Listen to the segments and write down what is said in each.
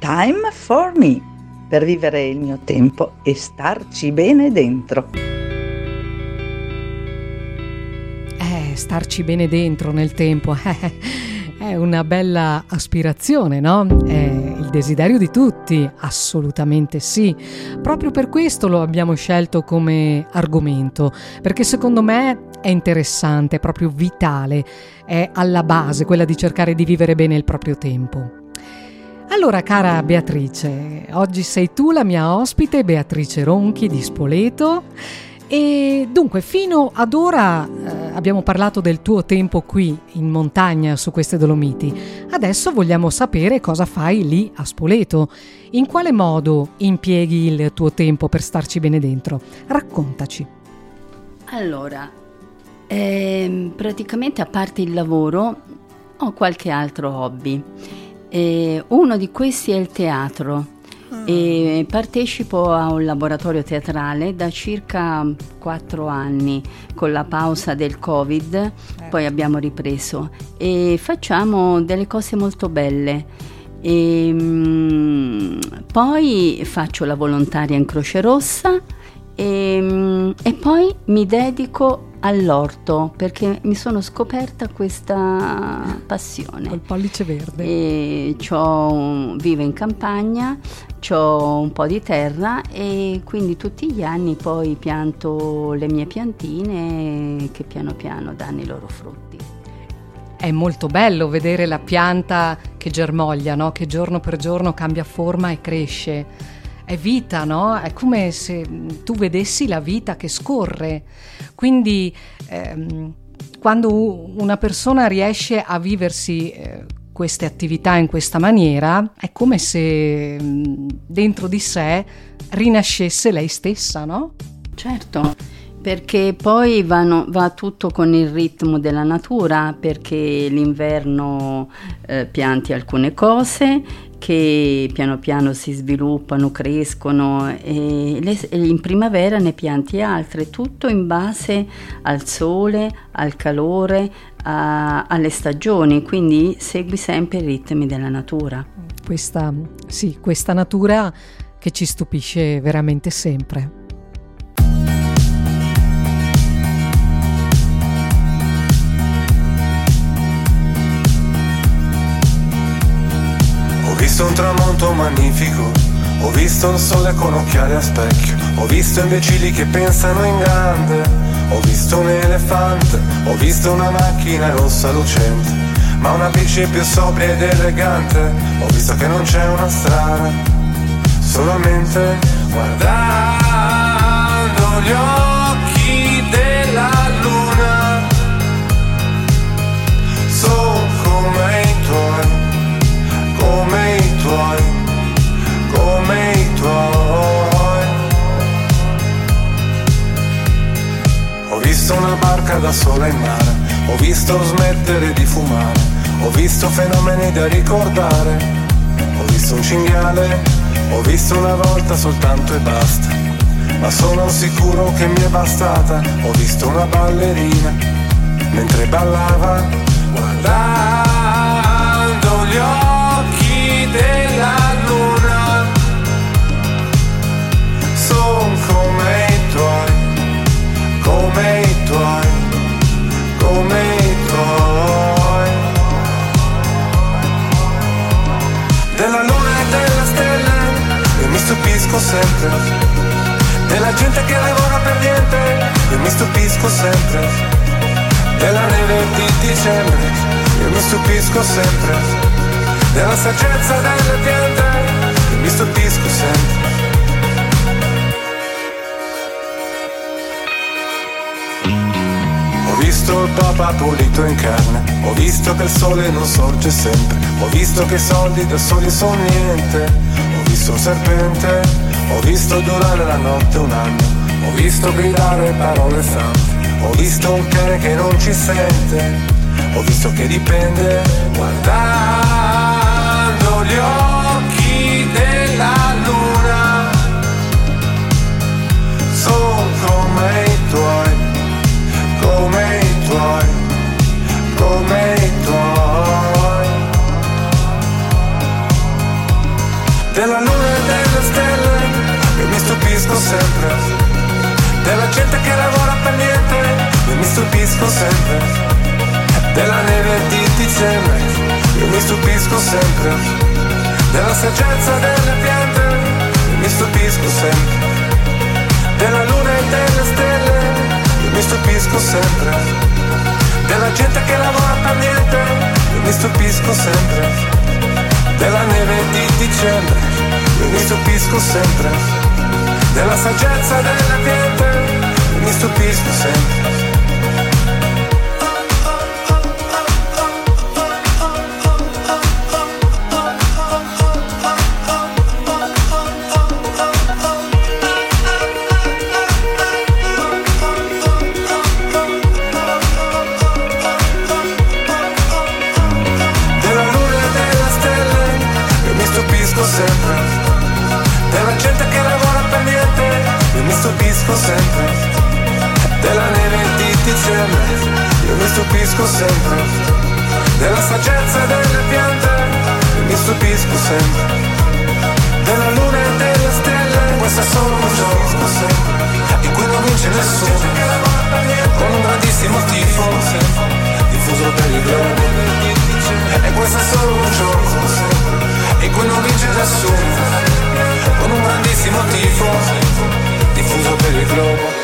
Time for me, per vivere il mio tempo e starci bene dentro. Starci bene dentro nel tempo è una bella aspirazione, no? È il desiderio di tutti, assolutamente sì. Proprio per questo lo abbiamo scelto come argomento, perché secondo me è interessante, è proprio vitale, è alla base quella di cercare di vivere bene il proprio tempo. Allora, cara Beatrice, oggi sei tu la mia ospite, Beatrice Ronchi di Spoleto. E dunque, fino ad ora abbiamo parlato del tuo tempo qui in montagna su queste Dolomiti. Adesso vogliamo sapere cosa fai lì a Spoleto. In quale modo impieghi il tuo tempo per starci bene dentro? Raccontaci. Allora, praticamente a parte il lavoro ho qualche altro hobby. Uno di questi è il teatro. E partecipo a un laboratorio teatrale da circa 4 anni, con la pausa del Covid, poi abbiamo ripreso e facciamo delle cose molto belle. Poi faccio la volontaria in Croce Rossa e poi mi dedico all'orto, perché mi sono scoperta questa passione. Col pollice verde. Vivo in campagna, c'ho un po' di terra e quindi tutti gli anni poi pianto le mie piantine che piano piano danno i loro frutti. È molto bello vedere la pianta che germoglia, no? Che giorno per giorno cambia forma e cresce. È vita, no? È come se tu vedessi la vita che scorre. Quindi quando una persona riesce a viversi queste attività in questa maniera, è come se dentro di sé rinascesse lei stessa, no? Certo, perché poi va tutto con il ritmo della natura, perché l'inverno pianti alcune cose che piano piano si sviluppano, crescono e in primavera ne pianti altre, tutto in base al sole, al calore, alle stagioni, quindi segui sempre i ritmi della natura. Questa natura che ci stupisce veramente sempre. Ho visto un tramonto magnifico, ho visto il sole con occhiali a specchio, ho visto imbecilli che pensano in grande, ho visto un elefante, ho visto una macchina rossa lucente, ma una bici più sobria ed elegante, ho visto che non c'è una strada, solamente guardando gli occhi della luna, sono come i tuoi, come i tuoi, come i tuoi. Ho visto una barca da sola in mare, ho visto smettere di fumare, ho visto fenomeni da ricordare, ho visto un cinghiale, ho visto una volta soltanto e basta, ma sono sicuro che mi è bastata. Ho visto una ballerina mentre ballava, guardando gli occhi della luna, son come i tuoi, come i tuoi, come i tuoi. Della luna e delle stelle io mi stupisco sempre, della gente che lavora per niente io mi stupisco sempre, della neve di dicembre io mi stupisco sempre, della saggezza delle piante io mi stupisco sempre. Ho visto il Papa pulito in carne, ho visto che il sole non sorge sempre, ho visto che i soldi da soli sono niente, ho visto un serpente, ho visto durare la notte un anno, ho visto gridare parole sante, ho visto un cane che non ci sente, ho visto che dipende, guardando gli occhi della luna, sono come i tuoi, come i tuoi, come i tuoi. stupisco sempre della gente che lavora per niente. Io mi stupisco sempre della neve di dicembre. Io mi stupisco sempre della saggezza delle piante. Io mi stupisco sempre della luna e delle stelle. Io mi stupisco sempre della gente che lavora per niente. Io mi stupisco sempre della neve di dicembre. Io mi stupisco sempre della saggezza delle piante. Io mi stupisco sempre. Sempre della neve di dicembre. Io mi stupisco sempre della saggezza delle piante. Io mi stupisco sempre della luna e delle stelle. Questo è solo un gioco sempre in cui non vince nessuno, con un grandissimo tifo diffuso per il globo. E questo è solo un gioco in cui non vince nessuno, con un grandissimo tifo diffuso per il globo.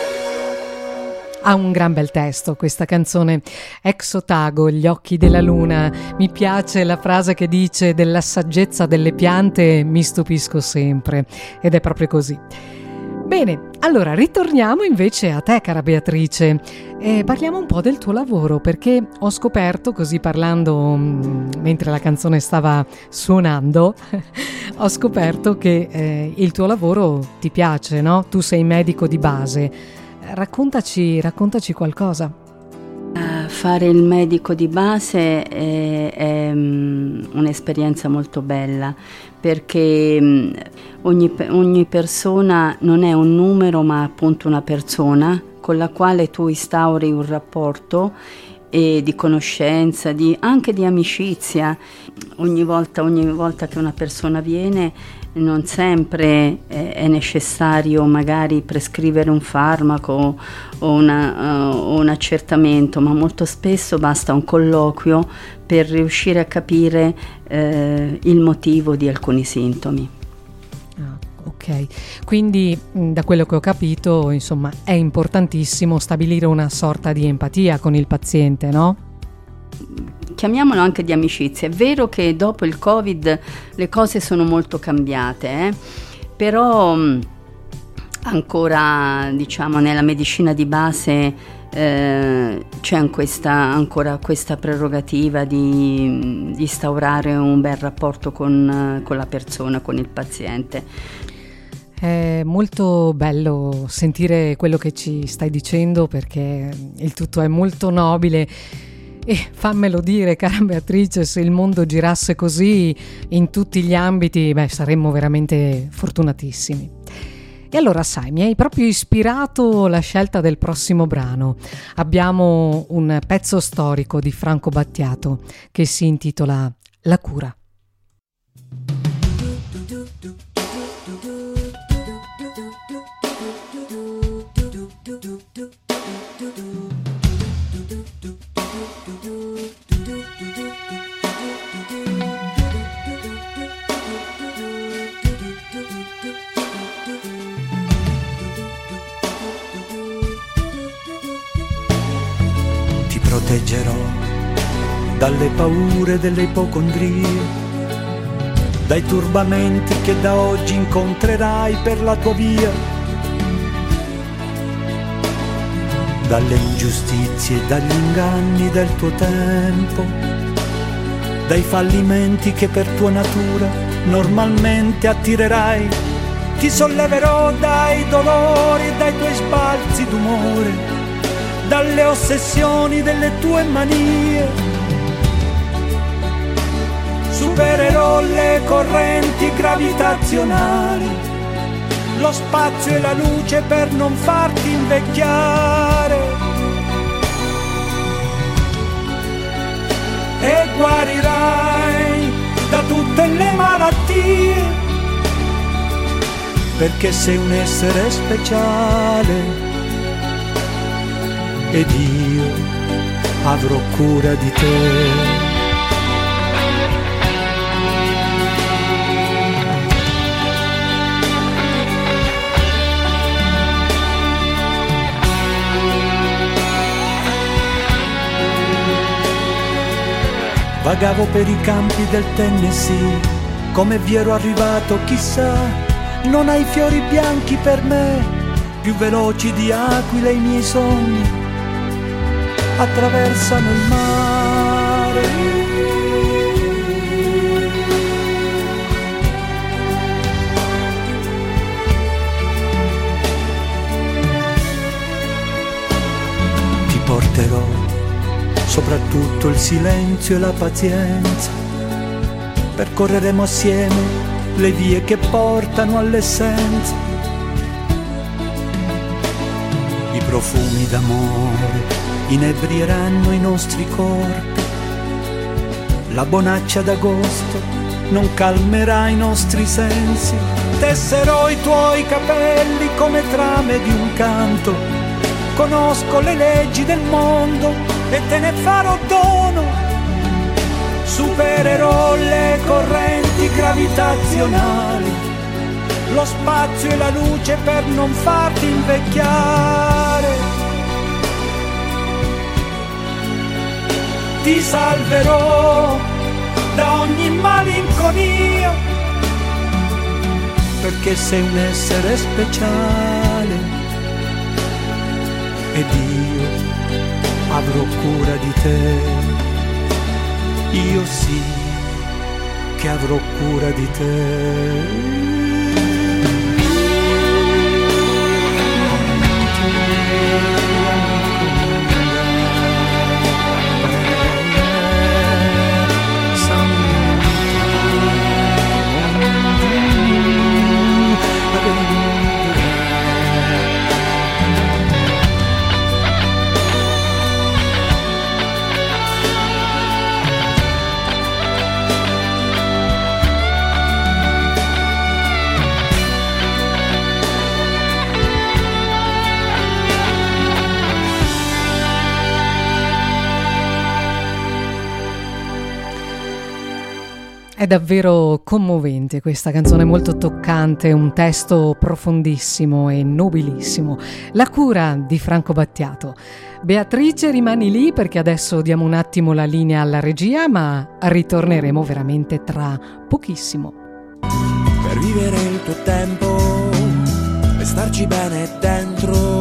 Ha un gran bel testo questa canzone, Ex Otago, Gli occhi della luna. Mi piace la frase che dice: della saggezza delle piante mi stupisco sempre, ed è proprio così. Bene, allora ritorniamo invece a te, cara Beatrice, e parliamo un po' del tuo lavoro, perché ho scoperto, così parlando mentre la canzone stava suonando, ho scoperto che il tuo lavoro ti piace, no? Tu sei medico di base. Raccontaci qualcosa. Fare il medico di base è un'esperienza molto bella, perché ogni persona non è un numero, ma appunto una persona con la quale tu instauri un rapporto e di conoscenza, anche di amicizia. Ogni volta che una persona viene, non sempre è necessario magari prescrivere un farmaco o un accertamento, ma molto spesso basta un colloquio per riuscire a capire il motivo di alcuni sintomi. Ok, quindi da quello che ho capito, insomma, è importantissimo stabilire una sorta di empatia con il paziente, no? Chiamiamolo anche di amicizia. È vero che dopo il Covid le cose sono molto cambiate, però ancora, diciamo, nella medicina di base c'è ancora questa prerogativa di instaurare un bel rapporto con la persona, con il paziente. È molto bello sentire quello che ci stai dicendo, perché il tutto è molto nobile. E fammelo dire, cara Beatrice, se il mondo girasse così in tutti gli ambiti, saremmo veramente fortunatissimi. E allora, sai, mi hai proprio ispirato la scelta del prossimo brano. Abbiamo un pezzo storico di Franco Battiato che si intitola La cura. Proteggerò dalle paure delle ipocondrie, dai turbamenti che da oggi incontrerai per la tua via, dalle ingiustizie e dagli inganni del tuo tempo, dai fallimenti che per tua natura normalmente attirerai. Ti solleverò dai dolori e dai tuoi sbalzi d'umore, dalle ossessioni delle tue manie. Supererò le correnti gravitazionali, lo spazio e la luce per non farti invecchiare. E guarirai da tutte le malattie, perché sei un essere speciale ed io avrò cura di te. Vagavo per i campi del Tennessee, come vi ero arrivato chissà, non hai fiori bianchi per me, più veloci di aquile i miei sogni, attraversano il mare. Ti porterò soprattutto il silenzio e la pazienza, percorreremo assieme le vie che portano all'essenza. I profumi d'amore inebrieranno i nostri corpi, la bonaccia d'agosto non calmerà i nostri sensi. Tesserò i tuoi capelli come trame di un canto, conosco le leggi del mondo e te ne farò dono. Supererò le correnti gravitazionali, lo spazio e la luce per non farti invecchiare. Ti salverò da ogni malinconia, perché sei un essere speciale ed io avrò cura di te. Io sì che avrò cura di te. È davvero commovente questa canzone, molto toccante, un testo profondissimo e nobilissimo. La cura di Franco Battiato. Beatrice, rimani lì perché adesso diamo un attimo la linea alla regia, ma ritorneremo veramente tra pochissimo. Per vivere il tuo tempo e starci bene dentro,